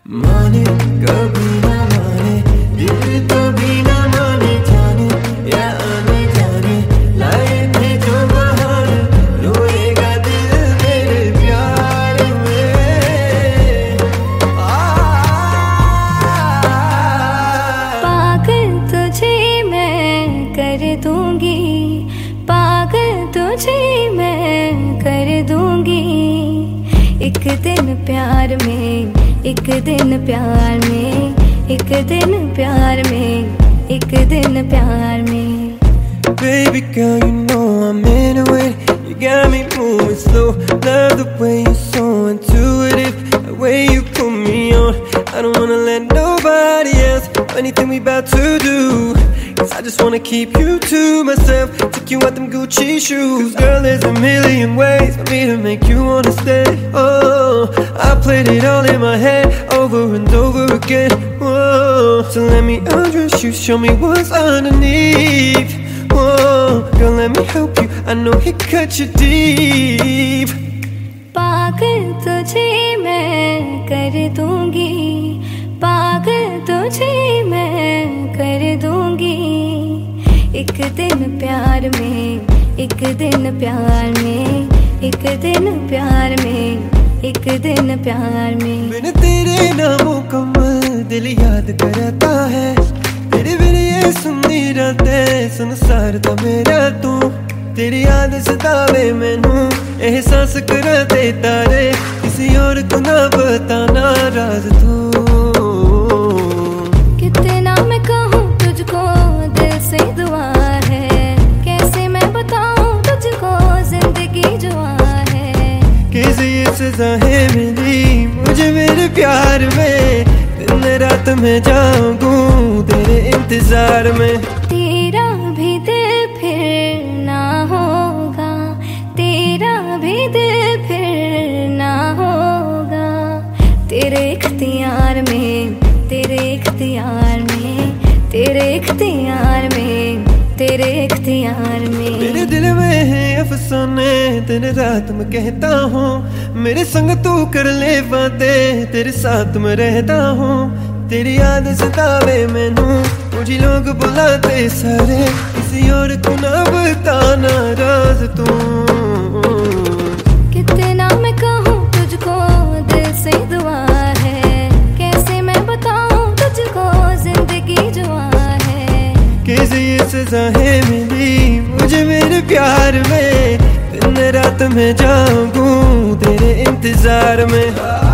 माने कभी ना माने, दिल कभी ना माने, जाने या आने जाने, लाए थे जो बहार, रोएगा दिल मेरे प्यार में। पागल तुझे मैं कर दूंगी, पागल तुझे मैं कर दूंगी। एक दिन प्यार में, एक दिन प्यार में, एक दिन प्यार में, एक दिन प्यार में। Baby girl, you know I'm into it. You got me moving slow. Love the way you're so intuitive, the way you put me on. I don't wanna let nobody else know anything we about to do, 'cause I just wanna keep you to myself. Take you out them Gucci shoes. 'Cause girl, there's a million ways for me to make you wanna stay. Oh, I played it all in my head over and over again. Whoa, so let me undress you, show me what's underneath. Whoa, girl, let me help you, I know it cut you deep. पागल तुझे मैं कर दूंगी, पागल तुझे मैं कर दूंगी। एक दिन प्यार में, एक दिन प्यार में, एक दिन प्यार में, एक दिन प्यार में। बिन तेरे नामों कमल दिल याद करता है, तेरे बिन ये सुननी रातें संसार मेरा तू। तेरी याद सतावे मैनू, एहसास कराते तारे, किसी और को ना बताना राज तू। कितना मैं कहूँ तुझको, दिल से दुआ है, कैसे मैं बताऊँ तुझको जिंदगी जुआ है। कैसे ये सजा है मिली मुझे मेरे प्यार में, दिन रात मैं जागूं तेरे इंतजार में। तेरा भी दिल फिर ना होगा, तेरा भी दिल फिर ना होगा। तेरे इख्तियार में, तेरे इख्तियार में, तेरे इख्तियार में, तेरे इख्तियार में। मेरे दिल में है अफसाने, दिन रात मैं कहता हूँ, मेरे संग तू कर ले बातें, तेरे साथ मैं रहता हूँ। तेरी याद सतावे मैनू, मुझे लोग बुलाते सारे, किसी और को ना बताना राज तू। कितना मैं कहूँ तुझको, दिल से दुआ है, कैसे मैं बताऊँ तुझको जिंदगी जुआ है। कैसे ये सजा है मिली मुझे मेरे प्यार में, दिन रात मैं जागूं तेरे इंतजार में।